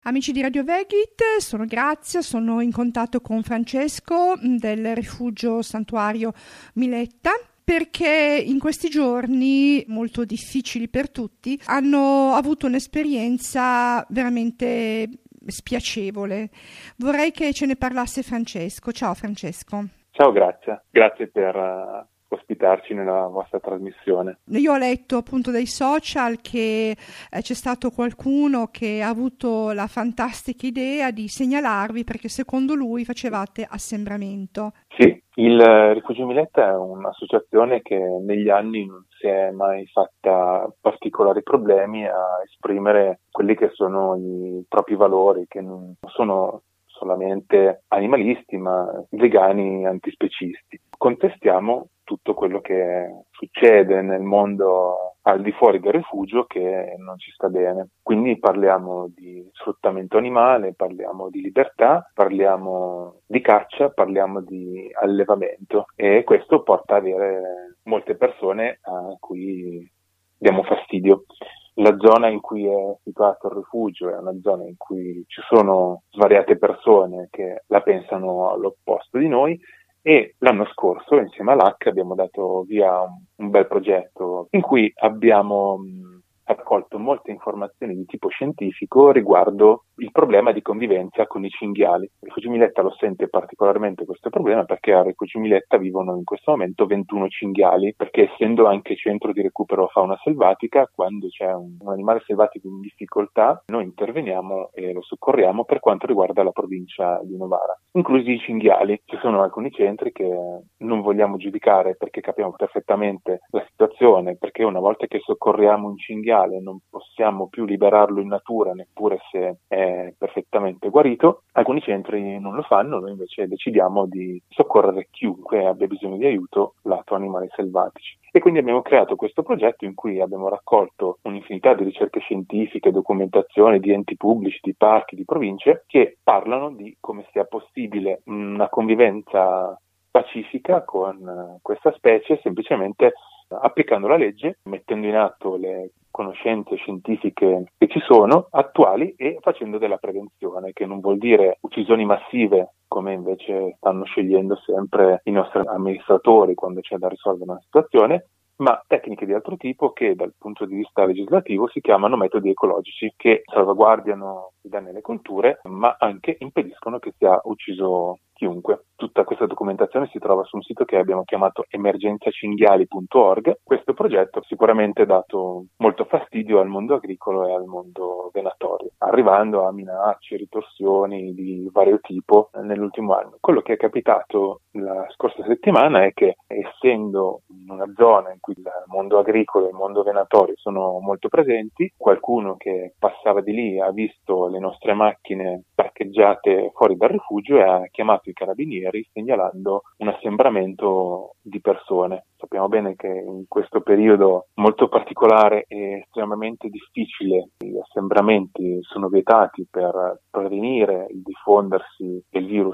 Amici di Radio Vegit, sono Grazia, sono in contatto con Francesco del Rifugio Santuario Miletta, perché in questi giorni molto difficili per tutti hanno avuto un'esperienza veramente spiacevole. Vorrei che ce ne parlasse Francesco. Ciao Francesco. Ciao Grazia, grazie per ospitarci nella vostra trasmissione. Io ho letto appunto dai social che c'è stato qualcuno che ha avuto la fantastica idea di segnalarvi perché secondo lui facevate assembramento. Sì, il Rifugio Miletta è un'associazione che negli anni non si è mai fatta particolari problemi a esprimere quelli che sono i propri valori, che non sono solamente animalisti, ma vegani antispecisti. Contestiamo tutto quello che succede nel mondo al di fuori del rifugio che non ci sta bene. Quindi parliamo di sfruttamento animale, parliamo di libertà, parliamo di caccia, parliamo di allevamento e questo porta ad avere molte persone a cui diamo fastidio. La zona in cui è situato il rifugio è una zona in cui ci sono svariate persone che la pensano all'opposto di noi e l'anno scorso insieme all'H abbiamo dato via un bel progetto in cui abbiamo raccolto molte informazioni di tipo scientifico riguardo il problema di convivenza con i cinghiali. Il Rifugio Miletta lo sente particolarmente questo problema perché al Rifugio Miletta vivono in questo momento 21 cinghiali, perché essendo anche centro di recupero fauna selvatica, quando c'è un animale selvatico in difficoltà, noi interveniamo e lo soccorriamo per quanto riguarda la provincia di Novara, inclusi i cinghiali. Ci sono alcuni centri che non vogliamo giudicare perché capiamo perfettamente la situazione, perché una volta che soccorriamo un cinghiale non possiamo più liberarlo in natura neppure se è perfettamente guarito. Alcuni centri non lo fanno, noi invece decidiamo di soccorrere chiunque abbia bisogno di aiuto lato animali selvatici. E quindi abbiamo creato questo progetto in cui abbiamo raccolto un'infinità di ricerche scientifiche, documentazioni di enti pubblici, di parchi, di province che parlano di come sia possibile una convivenza pacifica con questa specie semplicemente applicando la legge, mettendo in atto le conoscenze scientifiche che ci sono, attuali, e facendo della prevenzione, che non vuol dire uccisioni massive, come invece stanno scegliendo sempre i nostri amministratori quando c'è da risolvere una situazione, ma tecniche di altro tipo che dal punto di vista legislativo si chiamano metodi ecologici, che salvaguardiano i danni alle colture, ma anche impediscono che sia ucciso chiunque. Tutta questa documentazione si trova su un sito che abbiamo chiamato emergenziacinghiali.org. Questo progetto sicuramente ha dato molto fastidio al mondo agricolo e al mondo venatorio, arrivando a minacce, ritorsioni di vario tipo nell'ultimo anno. Quello che è capitato la scorsa settimana è che, essendo in una zona in cui il mondo agricolo e il mondo venatorio sono molto presenti, qualcuno che passava di lì ha visto le nostre macchine parcheggiate fuori dal rifugio e ha chiamato i carabinieri segnalando un assembramento di persone. Sappiamo bene che in questo periodo molto particolare e estremamente difficile gli assembramenti sono vietati per prevenire il diffondersi del virus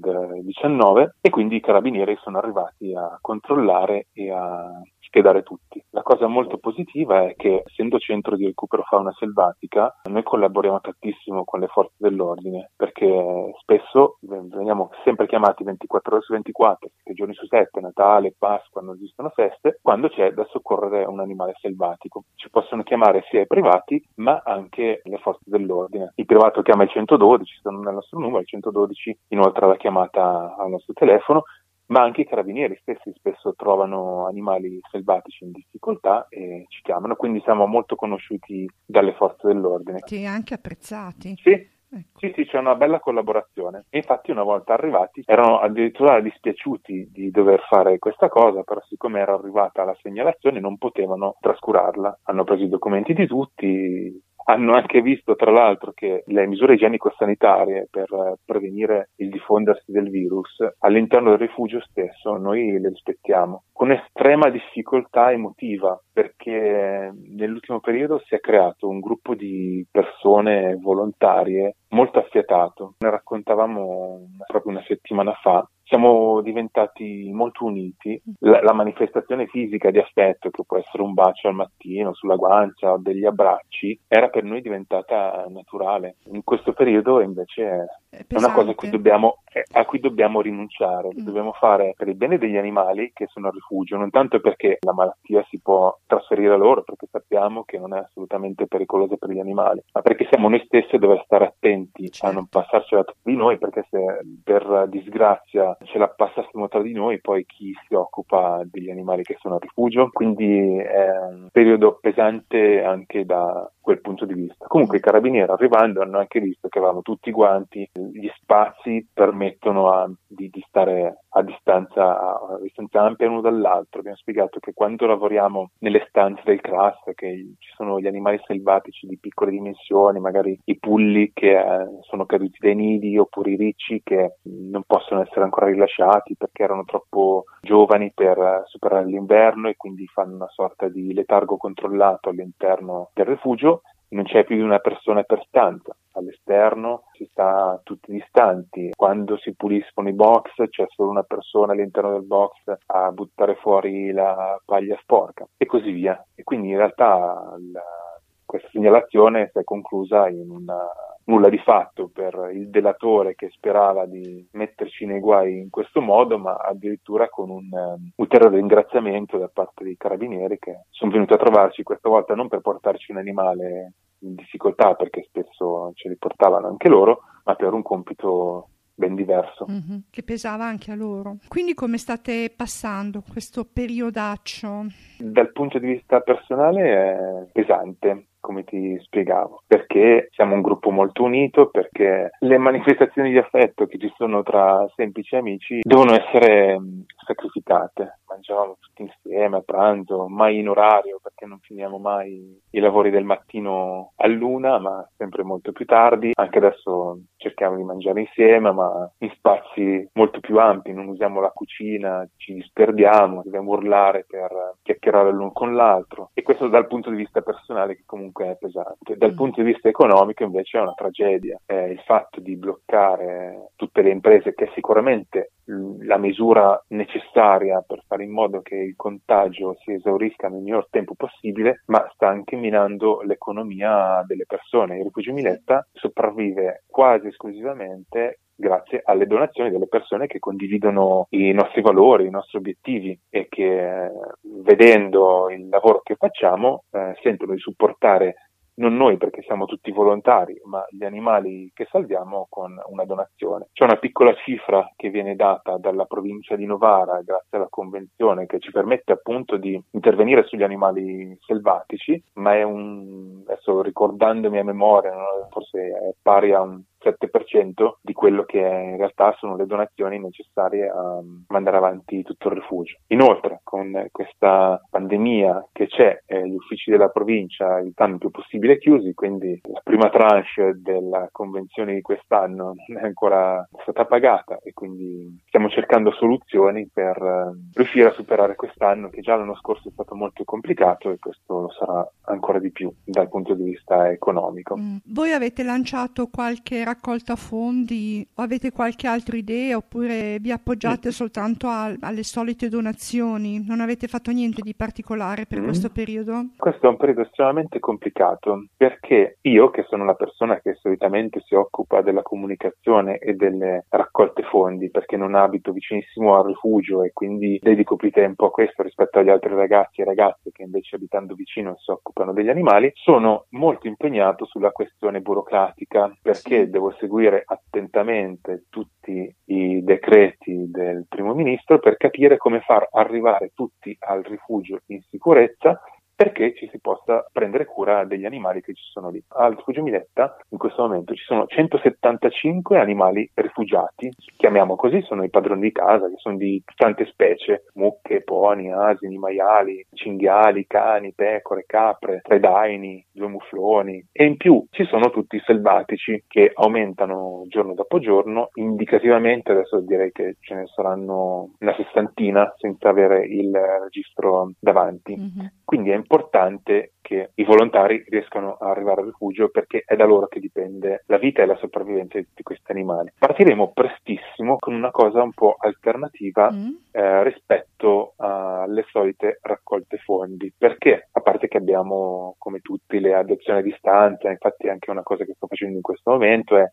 Covid-19 e quindi i carabinieri sono arrivati a controllare e a schedare tutti. La cosa molto positiva è che, essendo centro di recupero fauna selvatica, noi collaboriamo tantissimo con le forze dell'ordine, perché spesso veniamo sempre chiamati 24 ore su 24, 7 giorni su 7, Natale, Pasqua, non esistono feste, quando c'è da soccorrere un animale selvatico. Ci possono chiamare sia i privati, ma anche le forze dell'ordine. Il privato chiama il 112, sono nel nostro numero, il 112 inoltre la chiamata al nostro telefono, ma anche i carabinieri stessi spesso trovano animali selvatici in difficoltà e ci chiamano, quindi siamo molto conosciuti dalle forze dell'ordine. E anche apprezzati. Sì. Ecco. Sì, c'è una bella collaborazione. E infatti una volta arrivati erano addirittura dispiaciuti di dover fare questa cosa, però siccome era arrivata la segnalazione non potevano trascurarla. Hanno preso i documenti di tutti, hanno anche visto tra l'altro che le misure igienico-sanitarie per prevenire il diffondersi del virus all'interno del rifugio stesso noi le rispettiamo, con estrema difficoltà emotiva, perché nell'ultimo periodo si è creato un gruppo di persone volontarie molto affiatato. Ne raccontavamo proprio una settimana fa. siamo diventati molto uniti. La manifestazione fisica di affetto, che può essere un bacio al mattino, sulla guancia o degli abbracci, era per noi diventata naturale. In questo periodo invece è una cosa a cui dobbiamo rinunciare. Lo dobbiamo fare per il bene degli animali che sono a rifugio, non tanto perché la malattia si può trasferire a loro, perché sappiamo che non è assolutamente pericolosa per gli animali, ma perché siamo noi stessi a dover stare attenti a non passarcela tra di noi, perché se per disgrazia ce la passassimo tra di noi, poi chi si occupa degli animali che sono a rifugio? Quindi è un periodo pesante anche da quel punto di vista. Comunque i carabinieri arrivando hanno anche visto che avevamo tutti i guanti, gli spazi permettono di stare a distanza ampia l'uno dall'altro. Abbiamo spiegato che quando lavoriamo nelle stanze del CRAS, che ci sono gli animali selvatici di piccole dimensioni, magari i pulli che sono caduti dai nidi, oppure i ricci che non possono essere ancora rilasciati perché erano troppo giovani per superare l'inverno e quindi fanno una sorta di letargo controllato all'interno del rifugio. Non c'è più di una persona per stanza, all'esterno si sta tutti distanti. Quando si puliscono i box c'è solo una persona all'interno del box a buttare fuori la paglia sporca e così via. E quindi in realtà questa segnalazione si è conclusa in una nulla di fatto per il delatore che sperava di metterci nei guai in questo modo, ma addirittura con un ulteriore ringraziamento da parte dei carabinieri che sono venuti a trovarci questa volta non per portarci un animale in difficoltà, perché spesso ce li portavano anche loro, ma per un compito ben diverso. Che pesava anche a loro. Quindi come state passando questo periodaccio? Dal punto di vista personale è pesante, come ti spiegavo, perché siamo un gruppo molto unito, perché le manifestazioni di affetto che ci sono tra semplici amici devono essere sacrificate. Mangiavamo tutti insieme a pranzo, mai in orario, perché non finiamo mai i lavori del mattino all'1, ma sempre molto più tardi. Anche adesso cerchiamo di mangiare insieme, ma in spazi molto più ampi, non usiamo la cucina, ci disperdiamo, dobbiamo urlare per chiacchierare l'uno con l'altro. E questo dal punto di vista personale, che comunque è pesante. Dal punto di vista economico invece è una tragedia. Il fatto di bloccare tutte le imprese, che è sicuramente la misura necessaria per fare in modo che il contagio si esaurisca nel minor tempo possibile, ma sta anche minando l'economia delle persone. Il Rifugio Milletta sopravvive quasi esclusivamente grazie alle donazioni delle persone che condividono i nostri valori, i nostri obiettivi e che vedendo il lavoro che facciamo sentono di supportare non noi perché siamo tutti volontari, ma gli animali che salviamo con una donazione. C'è una piccola cifra che viene data dalla provincia di Novara grazie alla convenzione che ci permette appunto di intervenire sugli animali selvatici, ma è adesso ricordandomi a memoria, forse è pari a un 7% di quello che in realtà sono le donazioni necessarie a mandare avanti tutto il rifugio. Inoltre, con questa pandemia che c'è, gli uffici della provincia stanno il più possibile chiusi, quindi la prima tranche della convenzione di quest'anno non è ancora stata pagata e quindi stiamo cercando soluzioni per riuscire a superare quest'anno, che già l'anno scorso è stato molto complicato e questo lo sarà ancora di più dal punto di vista economico. Voi avete lanciato qualche raccolta fondi o avete qualche altra idea oppure vi appoggiate soltanto alle solite donazioni? Non avete fatto niente di particolare per questo periodo? Questo è un periodo estremamente complicato perché io, che sono la persona che solitamente si occupa della comunicazione e delle raccolte fondi, perché non abito vicinissimo al rifugio e quindi dedico più tempo a questo rispetto agli altri ragazzi e ragazze che invece abitando vicino si occupano degli animali, sono molto impegnato sulla questione burocratica perché devo seguire attentamente tutti i decreti del primo ministro per capire come far arrivare tutti al rifugio in sicurezza perché ci si possa prendere cura degli animali che ci sono lì. Al Rifugio Milletta in questo momento ci sono 175 animali rifugiati, chiamiamo così, sono i padroni di casa, che sono di tante specie, mucche, poni, asini, maiali, cinghiali, cani, pecore, capre, 3 daini, 2 mufloni e in più ci sono tutti i selvatici che aumentano giorno dopo giorno, indicativamente adesso direi che ce ne saranno una sessantina senza avere il registro davanti. Quindi è importante che i volontari riescano a arrivare al rifugio, perché è da loro che dipende la vita e la sopravvivenza di tutti questi animali. Partiremo prestissimo con una cosa un po' alternativa rispetto alle solite raccolte fondi, perché a parte che abbiamo, come tutti, le adozioni a distanza, infatti anche una cosa che sto facendo in questo momento è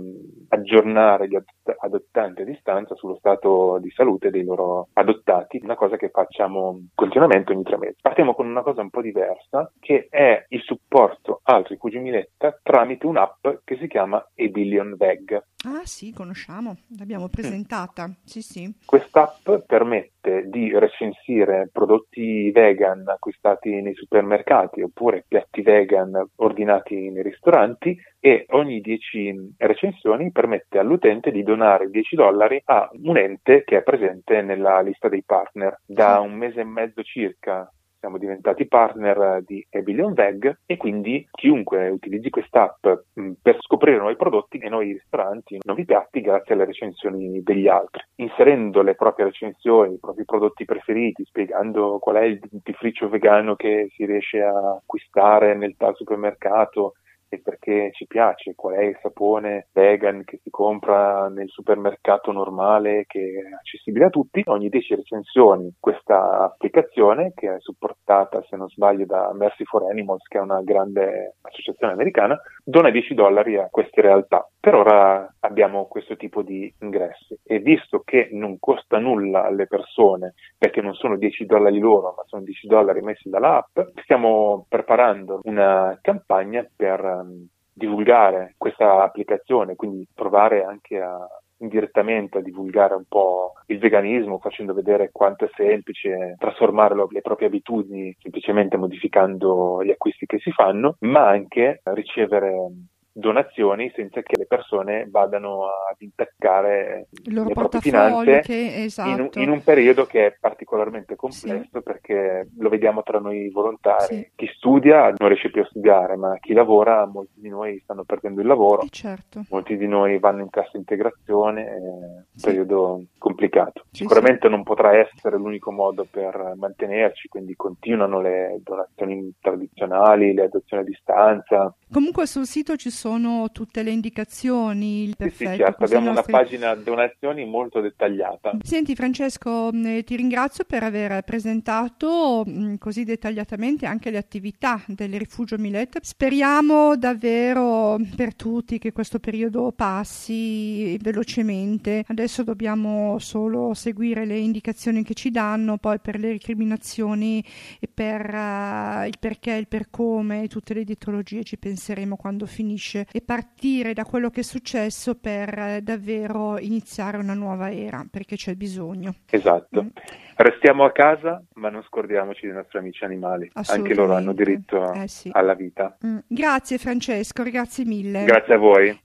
aggiornare gli adottanti a distanza sullo stato di salute dei loro adottati, una cosa che facciamo continuamente ogni 3 mesi. Partiamo con una cosa un po' diversa, che è il supporto al Rifugio Miletta tramite un'app che si chiama A Billion Veg. Ah sì, conosciamo, l'abbiamo presentata, sì. Quest'app permette di recensire prodotti vegan acquistati nei supermercati oppure piatti vegan ordinati nei ristoranti, e ogni 10 recensioni permette all'utente di donare $10 a un ente che è presente nella lista dei partner. Da 1 mese e mezzo circa siamo diventati partner di A Billion Veg, e quindi chiunque utilizzi quest'app per scoprire nuovi prodotti e nuovi ristoranti, nuovi piatti, grazie alle recensioni degli altri, inserendo le proprie recensioni, i propri prodotti preferiti, spiegando qual è il dentifricio vegano che si riesce a acquistare nel tal supermercato e perché ci piace, qual è il sapone vegan che si compra nel supermercato normale che è accessibile a tutti. Ogni 10 recensioni questa applicazione, che è supportata, se non sbaglio, da Mercy for Animals, che è una grande associazione americana, dona $10 a queste realtà. Per ora abbiamo questo tipo di ingressi, e visto che non costa nulla alle persone, perché non sono $10 loro, ma sono $10 messi dalla app, stiamo preparando una campagna per divulgare questa applicazione, quindi provare anche indirettamente a divulgare un po' il veganismo, facendo vedere quanto è semplice trasformare le proprie abitudini semplicemente modificando gli acquisti che si fanno, ma anche ricevere donazioni senza che le persone vadano ad intaccare Il loro le proprie portafoglio, finanze esatto. in un periodo che è particolarmente complesso, Sì. perché lo vediamo tra noi volontari. Sì. Chi studia non riesce più a studiare, ma chi lavora, molti di noi stanno perdendo il lavoro, Certo. molti di noi vanno in cassa integrazione, è un periodo complicato. Sì, Sicuramente non potrà essere l'unico modo per mantenerci, quindi continuano le donazioni tradizionali, le adozioni a distanza. Comunque sul sito ci sono tutte le indicazioni, perfetto. Sì, certo, così abbiamo una nostri... pagina donazioni molto dettagliata. Senti Francesco, ti ringrazio per aver presentato così dettagliatamente anche le attività del Rifugio Miletta. Speriamo davvero per tutti che questo periodo passi velocemente. Adesso dobbiamo solo seguire le indicazioni che ci danno, poi per le recriminazioni e per il perché, il per come, tutte le dietrologie ci penseremo quando finisce, e partire da quello che è successo per davvero iniziare una nuova era, perché c'è bisogno. Esatto. Restiamo a casa, ma non scordiamoci dei nostri amici animali. Anche loro hanno diritto alla vita. Grazie Francesco, grazie mille. Grazie a voi.